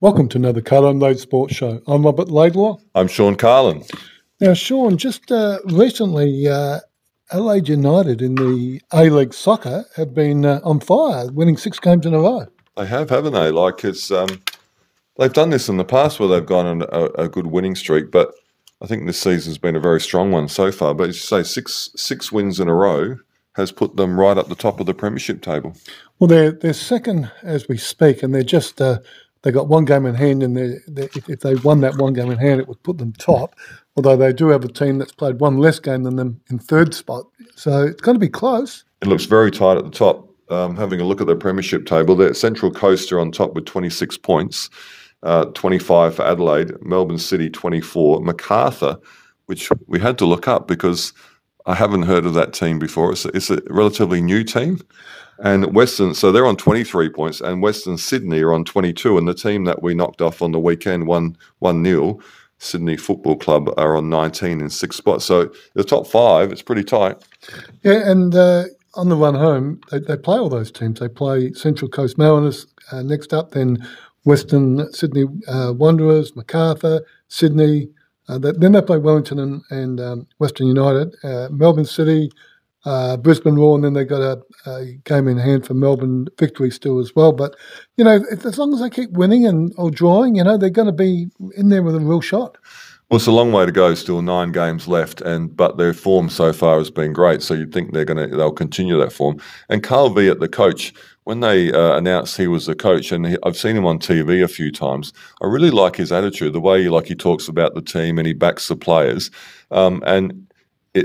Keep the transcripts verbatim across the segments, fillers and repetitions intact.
Welcome to another Cut Unload Sports Show. I'm Robert Laidlaw. I'm Sean Carlin. Now, Sean, just uh, recently, uh, Adelaide United in the A-League soccer have been uh, on fire, winning six games in a row. They have, haven't they? Like it's, um, they've done this in the past where they've gone on a, a good winning streak, but I think this season's been a very strong one so far. But as you say, six six wins in a row has put them right up the top of the premiership table. Well, they're they're second as we speak, and they're just uh, they got one game in hand, and they're, they're, if, if they won that one game in hand, it would put them top. Although they do have a team that's played one less game than them in third spot, so it's going to be close. It looks very tight at the top. Um, having a look at the premiership table, the Central Coast are on top with twenty-six points, uh, twenty-five for Adelaide, Melbourne City twenty-four, Macarthur, which we had to look up because I haven't heard of that team before. It's a, it's a relatively new team. And Western, so they're on twenty-three points, and Western Sydney are on twenty-two, and the team that we knocked off on the weekend, one one nil, Sydney Football Club, are on nineteen in six spots. So the top five, it's pretty tight. Yeah, and uh, on the run home, they, they play all those teams. They play Central Coast Mariners uh, next up, then Western Sydney uh, Wanderers, Macarthur, Sydney. Uh, then they play Wellington and, and um, Western United, uh, Melbourne City, uh, Brisbane Roar, and then they got a, a game in hand for Melbourne Victory still as well. But, you know, if, as long as they keep winning and or drawing, you know, they're going to be in there with a real shot. Well, it's a long way to go. Still nine games left, and but their form so far has been great. So you'd think they're going to they'll continue that form. And Carl Viet, the coach, when they uh, announced he was the coach, and he, I've seen him on T V a few times, I really like his attitude, the way he, like he talks about the team and he backs the players. Um, and it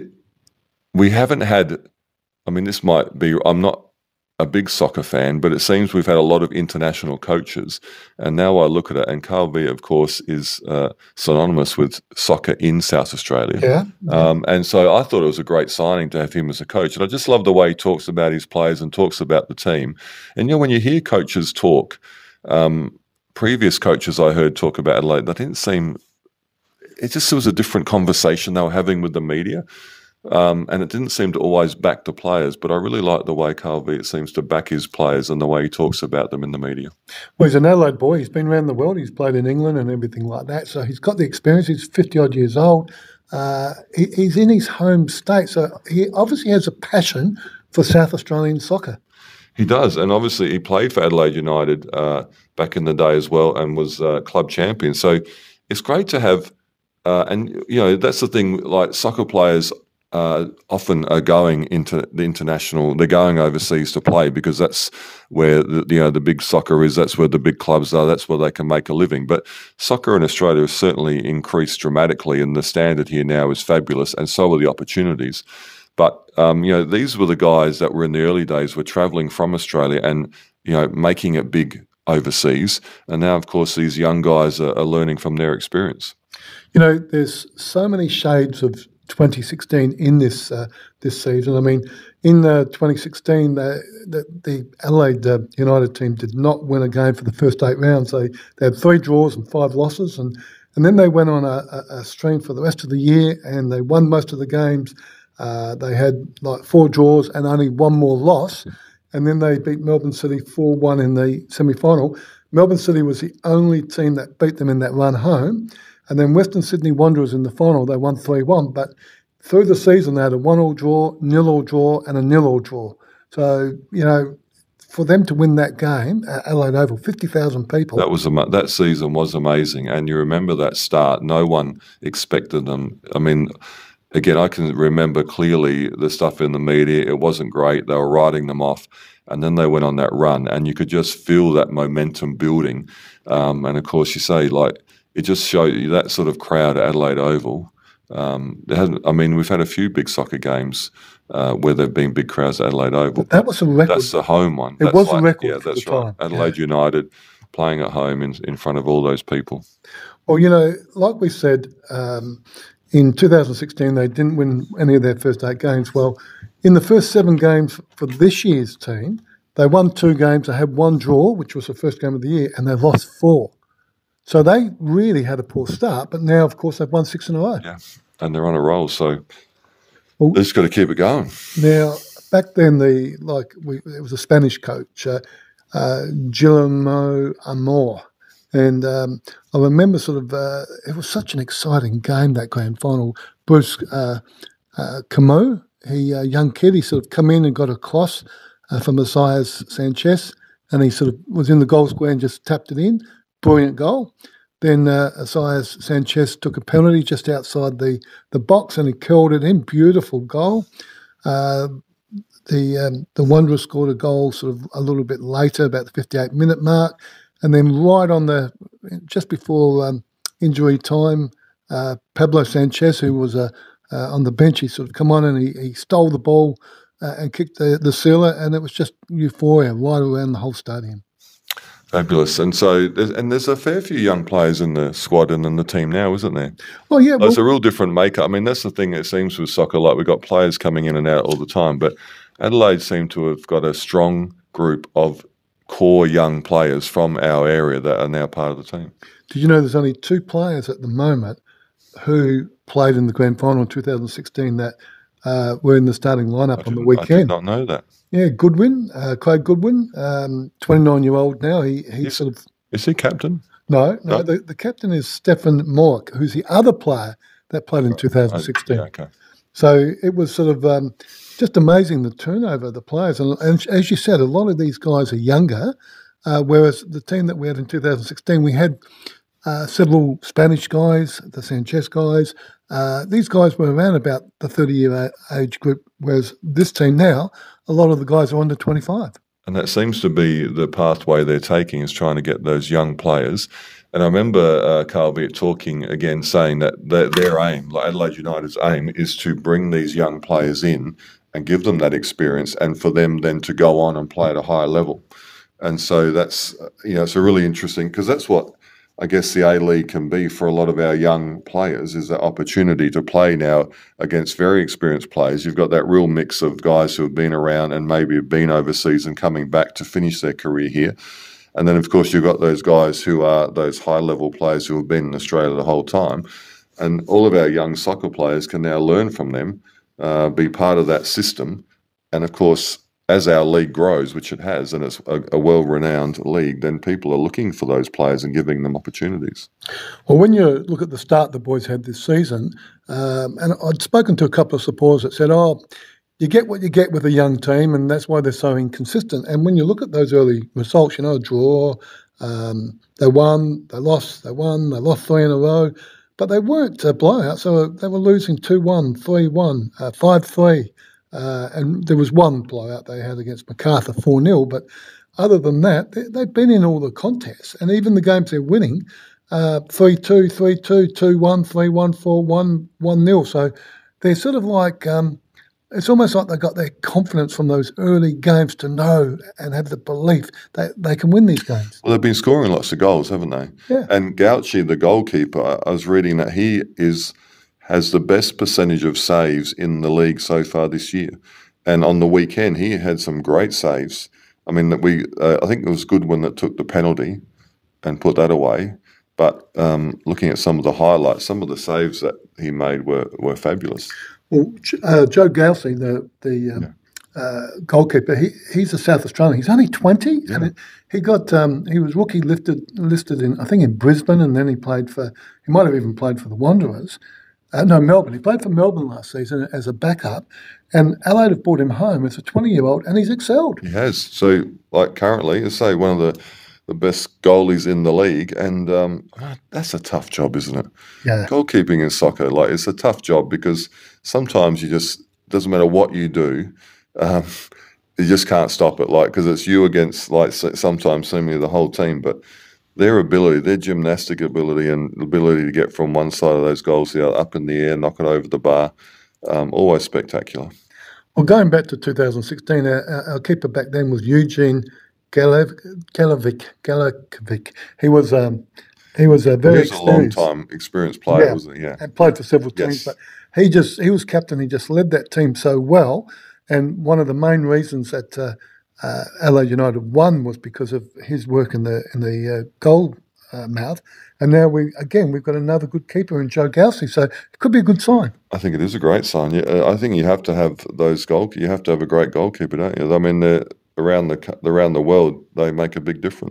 we haven't had. I mean, this might be. I'm not a big soccer fan, but it seems we've had a lot of international coaches. And now I look at it, and Carl Viet, of course, is uh, synonymous with soccer in South Australia. Yeah. yeah. Um, and so I thought it was a great signing to have him as a coach. And I just love the way he talks about his players and talks about the team. And, you know, when you hear coaches talk, um, previous coaches I heard talk about Adelaide, they didn't seem – it just was a different conversation they were having with the media. Um, and it didn't seem to always back the players, but I really like the way Carl Viet seems to back his players and the way he talks about them in the media. Well, he's an Adelaide boy. He's been around the world. He's played in England and everything like that. So he's got the experience. He's fifty-odd years old. Uh, he, he's in his home state. So he obviously has a passion for South Australian soccer. He does. And obviously he played for Adelaide United uh, back in the day as well and was uh, club champion. So it's great to have uh, – and, you know, that's the thing, like soccer players – Uh, often are going into the international. They're going overseas to play because that's where the, you know the big soccer is. That's where the big clubs are. That's where they can make a living. But soccer in Australia has certainly increased dramatically, and the standard here now is fabulous, and so are the opportunities. But um, you know, these were the guys that were in the early days were travelling from Australia and you know making it big overseas. And now, of course, these young guys are, are learning from their experience. You know, there's so many shades of twenty sixteen in this uh, this season. I mean, in uh, twenty sixteen, the, the, the Adelaide uh, United team did not win a game for the first eight rounds. They, they had three draws and five losses, and, and then they went on a, a, a stream for the rest of the year, and they won most of the games. Uh, they had like four draws and only one more loss, and then they beat Melbourne City four one in the semi-final. Melbourne City was the only team that beat them in that run home. And then Western Sydney Wanderers in the final, they won three one. But through the season, they had a one-all draw, nil-all draw, and a nil-all draw. So, you know, for them to win that game at Adelaide Oval, fifty thousand people. That was that season was amazing. And you remember that start. No one expected them. I mean, again, I can remember clearly the stuff in the media. It wasn't great. They were writing them off. And then they went on that run. And you could just feel that momentum building. Um, and, of course, you say, like, it just showed you that sort of crowd at Adelaide Oval. Um, there hasn't, I mean, we've had a few big soccer games uh, where there have been big crowds at Adelaide Oval. But that was a record. That's the home one. It that's was like, a record. Yeah, for that's the right. time. Adelaide yeah. United playing at home in, in front of all those people. Well, you know, like we said, um, in two thousand sixteen, they didn't win any of their first eight games. Well, in the first seven games for this year's team, they won two games. They had one draw, which was the first game of the year, and they lost four. So they really had a poor start, but now, of course, they've won six in a row. Yeah, and they're on a roll, so well, they've just got to keep it going. Now, back then, the like we, it was a Spanish coach, uh, uh, Guillermo Amor, And um, I remember sort of, uh, it was such an exciting game, that grand final. Bruce uh, uh, Camo, he, a young kid, he sort of come in and got a cross uh, from Isaias Sanchez, and he sort of was in the goal square and just tapped it in. Brilliant goal. Then uh, Isaias Sanchez took a penalty just outside the, the box and he curled it in. Beautiful goal. Uh, the um, the Wanderers scored a goal sort of a little bit later, about the fifty-eight minute mark. And then right on the, just before um, injury time, uh, Pablo Sanchez, who was uh, uh, on the bench, he sort of come on and he, he stole the ball uh, and kicked the, the sealer, and it was just euphoria right around the whole stadium. Fabulous. And so, there's, and there's a fair few young players in the squad and in the team now, isn't there? Oh, yeah. Well, it's a real different makeup. I mean, that's the thing, it seems with soccer, like we've got players coming in and out all the time, but Adelaide seem to have got a strong group of core young players from our area that are now part of the team. Did you know there's only two players at the moment who played in the grand final in two thousand sixteen that uh, were in the starting lineup on the weekend? I did not know that. Yeah, Goodwin, uh, Craig Goodwin, um, twenty-nine-year-old now. He he is, sort of is he captain? No, no. no. The, the captain is Stefan Mork, who's the other player that played in two thousand sixteen. Yeah, okay. So it was sort of um, just amazing, the turnover of the players. And, and as you said, a lot of these guys are younger, uh, whereas the team that we had in two thousand sixteen, we had uh, several Spanish guys, the Sanchez guys. Uh, these guys were around about the thirty-year age group, whereas this team now, a lot of the guys are under twenty-five. And that seems to be the pathway they're taking, is trying to get those young players. And I remember uh, Carl Viet talking again, saying that their, their aim, like Adelaide United's aim, is to bring these young players in and give them that experience, and for them then to go on and play at a higher level. And so that's, you know, it's a really interesting, because that's what I guess the A-League can be for a lot of our young players, is that opportunity to play now against very experienced players. You've got that real mix of guys who have been around and maybe have been overseas and coming back to finish their career here. And then, of course, you've got those guys who are those high-level players who have been in Australia the whole time. And all of our young soccer players can now learn from them, uh, be part of that system. And, of course, as our league grows, which it has, and it's a, a well-renowned league, then people are looking for those players and giving them opportunities. Well, when you look at the start the boys had this season, um, and I'd spoken to a couple of supporters that said, oh, you get what you get with a young team, and that's why they're so inconsistent. And when you look at those early results, you know, draw, um, they won, they lost, they won, they lost three in a row, but they weren't uh, blowouts. So they were losing two one, three one, uh, five three. Uh, and there was one blowout they had against Macarthur, four nil. But other than that, they, they've been in all the contests. And even the games they're winning, uh, three two, three two, two one, three one, four one, one nil. So they're sort of like, um, it's almost like they got their confidence from those early games to know and have the belief that they can win these games. Well, they've been scoring lots of goals, haven't they? Yeah. And Gauchi, the goalkeeper, I was reading that he is... has the best percentage of saves in the league so far this year. And on the weekend, he had some great saves. I mean, that we uh, I think it was Goodwin that took the penalty and put that away. But um, looking at some of the highlights, some of the saves that he made were, were fabulous. Well, uh, Joe Gauci, the the um, yeah. uh, goalkeeper, he he's a South Australian. He's only twenty, yeah. and it, he got um, he was rookie lifted listed in I think in Brisbane, and then he played for he might have even played for the Wanderers. Uh, no, Melbourne. He played for Melbourne last season as a backup, and Adelaide have brought him home as a twenty-year-old, and he's excelled. He has. So, like currently, I say one of the, the best goalies in the league, and um, that's a tough job, isn't it? Yeah. Goalkeeping in soccer, like it's a tough job because sometimes you just doesn't matter what you do, um, you just can't stop it. Like because it's you against like sometimes seemingly the whole team, but. Their ability, their gymnastic ability and ability to get from one side of those goals to the other, up in the air, knock it over the bar, um, always spectacular. Well, going back to two thousand sixteen, our, our keeper back then was Eugene Galovic. Galovic. He was um, he was a very he was a long time experienced player, yeah, wasn't he? Yeah, and played for several teams. Yes. But he just he was captain. He just led that team so well, and one of the main reasons that. Uh, Uh, Adelaide United won was because of his work in the in the uh, goal uh, mouth, and now we again we've got another good keeper in Joe Gauci, so it could be a good sign. I think it is a great sign. Yeah, I think you have to have those goal. You have to have a great goalkeeper, don't you? I mean, around the around the world, they make a big difference.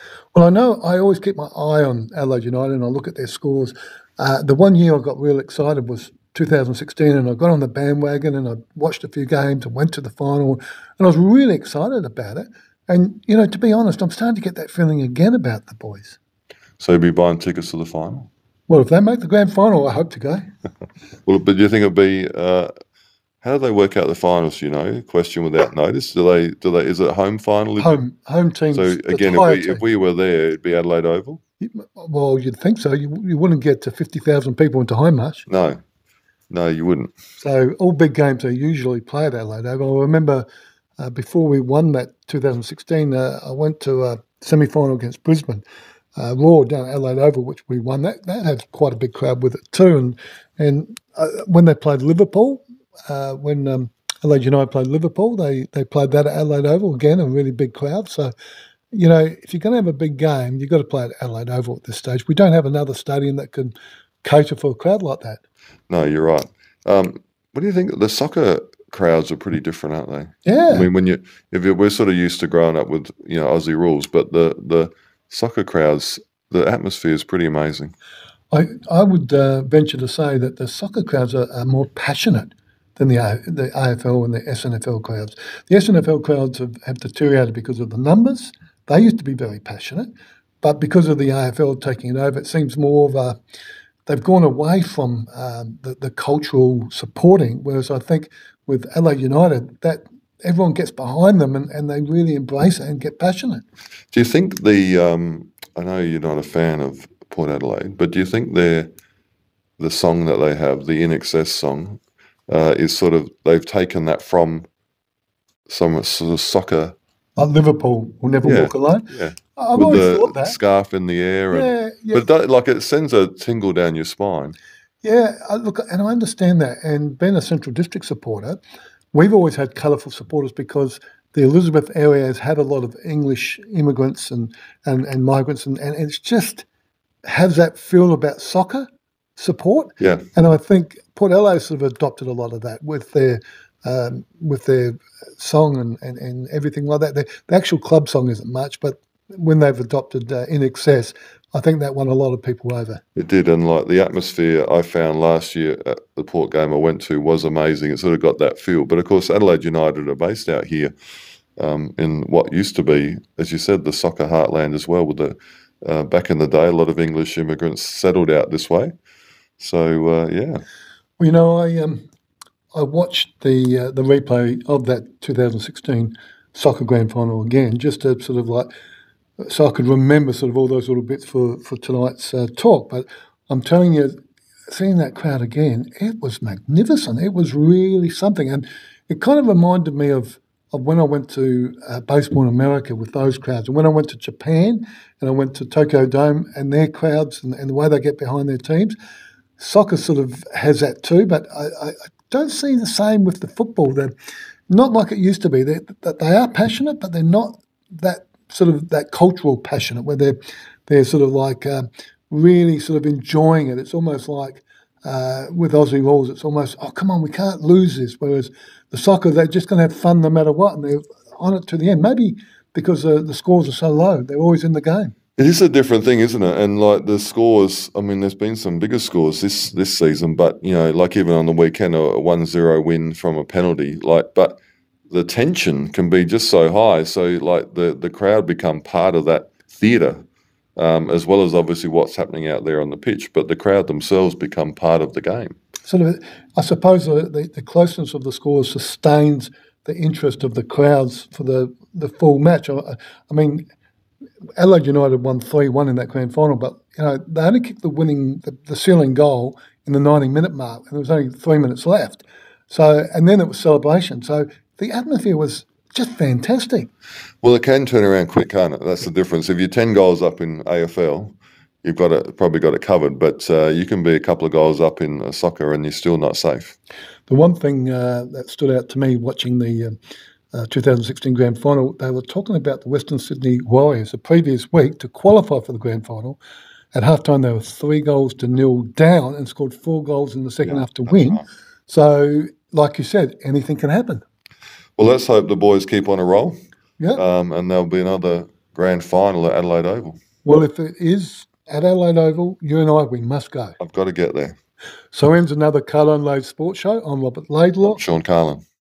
Well, I know I always keep my eye on Adelaide United and I look at their scores. Uh, the one year I got real excited was two thousand sixteen, and I got on the bandwagon and I watched a few games and went to the final, and I was really excited about it. And, you know, to be honest, I'm starting to get that feeling again about the boys. So you'll be buying tickets to the final? Well, if they make the grand final, I hope to go. Well, but do you think it'll be? Uh, how do they work out the finals? You know, question without notice. Do they? Do they? Is it a home final? Home home teams. So again, if we, if we were there, it'd be Adelaide Oval. Well, you'd think so. You you wouldn't get to fifty thousand people into home much. No, no, you wouldn't. So all big games are usually played at Adelaide Oval. I remember uh, before we won that two thousand sixteen, uh, I went to a semi-final against Brisbane. Uh, Raw down at Adelaide Oval, which we won. That that had quite a big crowd with it too. And and uh, when they played Liverpool, uh, when um, Adelaide United played Liverpool, they they played that at Adelaide Oval again, a really big crowd. So, you know, if you're going to have a big game, you've got to play at Adelaide Oval at this stage. We don't have another stadium that can cater for a crowd like that. No, you're right. Um, what do you think? The soccer crowds are pretty different, aren't they? Yeah. I mean, when you if you, we're sort of used to growing up with you know Aussie rules, but the the soccer crowds, the atmosphere is pretty amazing. I I would uh, venture to say that the soccer crowds are, are more passionate than the A, the A F L and the S N F L crowds. The S N F L crowds have, have deteriorated because of the numbers. They used to be very passionate, but because of the A F L taking it over, it seems more of a they've gone away from um, the, the cultural supporting. Whereas I think with Adelaide United, that everyone gets behind them and, and they really embrace it and get passionate. Do you think the, um, I know you're not a fan of Port Adelaide, but do you think their the song that they have, the In Excess song, uh, is sort of, they've taken that from some sort of soccer? Like Liverpool will never yeah, walk alone. Yeah. I've With always the thought that. Scarf in the air. And, yeah, yeah. But that, like it sends a tingle down your spine. Yeah, I, look, and I understand that. And being a Central District supporter, we've always had colourful supporters because the Elizabeth area has had a lot of English immigrants and, and, and migrants, and, and it's just has that feel about soccer support. Yeah. And I think Port Adelaide sort of adopted a lot of that with their um, with their song and, and, and everything like that. The, the actual club song isn't much, but when they've adopted uh, In Excess, I think that won a lot of people over. It did, and like the atmosphere I found last year at the Port game I went to was amazing. It sort of got that feel. But of course, Adelaide United are based out here um, in what used to be, as you said, the soccer heartland as well. With the uh, back in the day, a lot of English immigrants settled out this way. So uh, yeah. Well, you know, I um, I watched the uh, the replay of that two thousand sixteen soccer grand final again, just to sort of like. So I could remember sort of all those little bits for, for tonight's uh, talk. But I'm telling you, seeing that crowd again, it was magnificent. It was really something. And it kind of reminded me of, of when I went to uh, baseball in America with those crowds. And when I went to Japan and I went to Tokyo Dome and their crowds and, and the way they get behind their teams, soccer sort of has that too. But I, I, I don't see the same with the football. They're not like it used to be. They're, they are passionate, but they're not that sort of that cultural passionate where they're they're sort of like uh, really sort of enjoying it. It's almost like uh, with Aussie rules, it's almost, oh, come on, we can't lose this. Whereas the soccer, they're just going to have fun no matter what, and they're on it to the end. Maybe because uh, the scores are so low, they're always in the game. It is a different thing, isn't it? And like the scores, I mean, there's been some bigger scores this this season, but you know, like even on the weekend, a one zero win from a penalty, like, but the tension can be just so high. So like the, the crowd become part of that theatre, um, as well as obviously what's happening out there on the pitch, but the crowd themselves become part of the game. Sort of, I suppose the, the, the closeness of the scores sustains the interest of the crowds for the, the full match. I, I mean, Adelaide United won three one in that grand final, but you know they only kicked the winning, the, the sealing goal in the ninety minute mark, and there was only three minutes left. So, and then it was celebration. So the atmosphere was just fantastic. Well, it can turn around quick, can't it? That's the difference. If you're ten goals up in A F L, you've got it, probably got it covered. But uh, you can be a couple of goals up in uh, soccer and you're still not safe. The one thing uh, that stood out to me watching the uh, uh, two thousand sixteen grand final, they were talking about the Western Sydney Warriors the previous week to qualify for the grand final. At halftime, they were three goals to nil down and scored four goals in the second yeah, half to win. Right. So, like you said, anything can happen. Well, let's hope the boys keep on a roll. Yeah. Um, and there'll be another grand final at Adelaide Oval. Well, if it is at Adelaide Oval, you and I, we must go. I've got to get there. So ends another Carlin Lade Sports Show. I'm Robert Laidlaw. Sean Carlin.